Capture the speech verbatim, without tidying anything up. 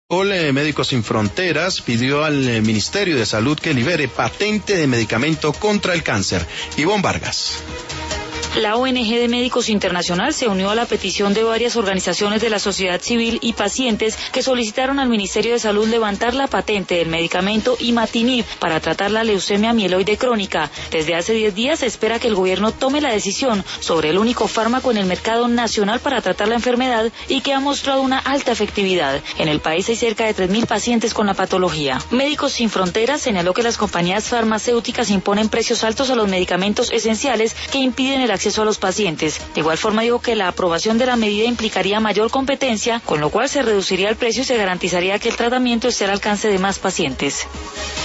Médicos Sin Fronteras pidió al Ministerio de Salud que libere patente de medicamento contra el cáncer. Ivonne Vargas. La O N G de Médicos Internacional se unió a la petición de varias organizaciones de la sociedad civil y pacientes que solicitaron al Ministerio de Salud levantar la patente del medicamento Imatinib para tratar la leucemia mieloide crónica. Desde hace diez días se espera que el gobierno tome la decisión sobre el único fármaco en el mercado nacional para tratar la enfermedad y que ha mostrado una alta efectividad. En el país hay cerca de tres mil pacientes con la patología. Médicos Sin Fronteras señaló que las compañías farmacéuticas imponen precios altos a los medicamentos esenciales que impiden el acceso a los pacientes. De igual forma dijo que la aprobación de la medida implicaría mayor competencia, con lo cual se reduciría el precio y se garantizaría que el tratamiento esté al alcance de más pacientes.